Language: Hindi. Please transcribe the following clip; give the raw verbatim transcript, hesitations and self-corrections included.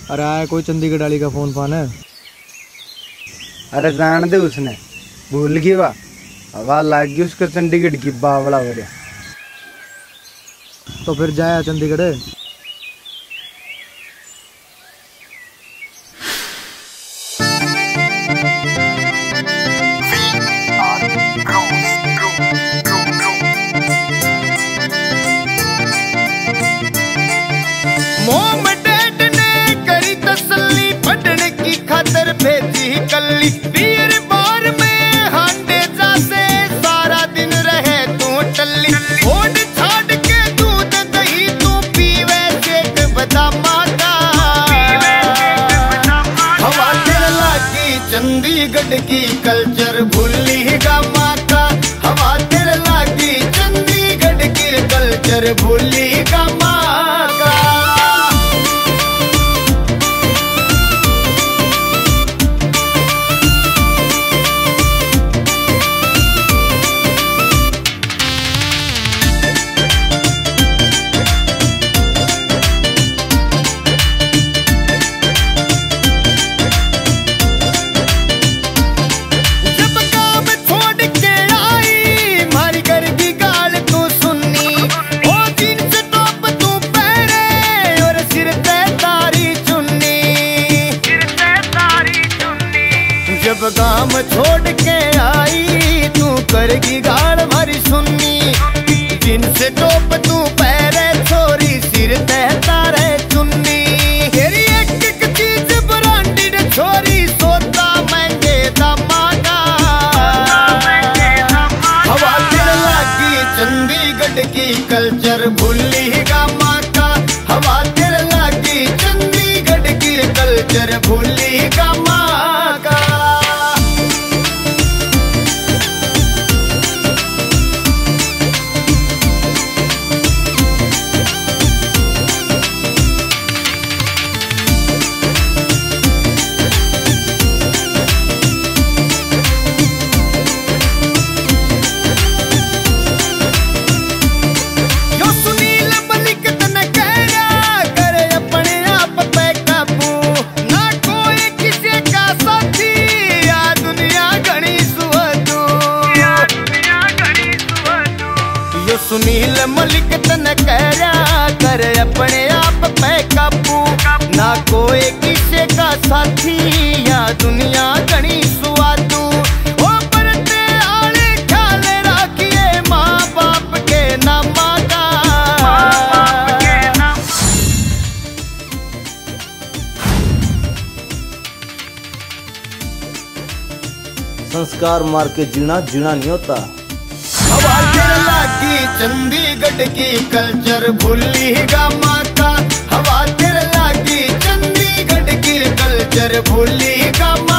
अरे आया कोई चंडीगढ़ वाली का फोन फान है। अरे जान दे उसने भूल गई वा हवा लाग गई उसका चंडीगढ़ की बावड़ा हो रहा। तो फिर जाया चंडीगढ़। मोम डैड ने करी तसल्ली पढ़ने की खातर भेजी कल्ली पीर बार में हांडे जासे सारा दिन रहे तू टल्ली ओढ़ छाड़ के दूध दही तू पीवे शेक बदामा का हवा तेरे लागी चंडीगढ़ की कल्चर भूली गामा का हवा तेरे लागी चंडीगढ़ की कल्चर भूली गामा का। जब गाम छोड़ के आई तू करेगी गाल भरी सुन्नी जिनसे टोप तू पैरे छोरी सिर तहता रहे चुन्नी तेरी एक एक चीज ब्रांडेड छोरी सोता महंगे दामा का हवा तेरे लागी चंडीगढ़ की कल्चर भूली गामा का हवा तेरे लागी चंडीगढ़ की कल्चर भूली गामा का। सुनील मलिक तन कहरा कर अपने आप पे काबू ना कोई किसी का साथी या दुनिया घनी सुआदू ओ परते आले ख्याल रखिए माँ बाप के नामा का। संस्कार मार के जीना जीना नहीं होता। हवा तेरे लागी चंडीगढ़ की कल्चर भूली गामा का हवा तेरे लागी चंडीगढ़ की कल्चर भूली गामा।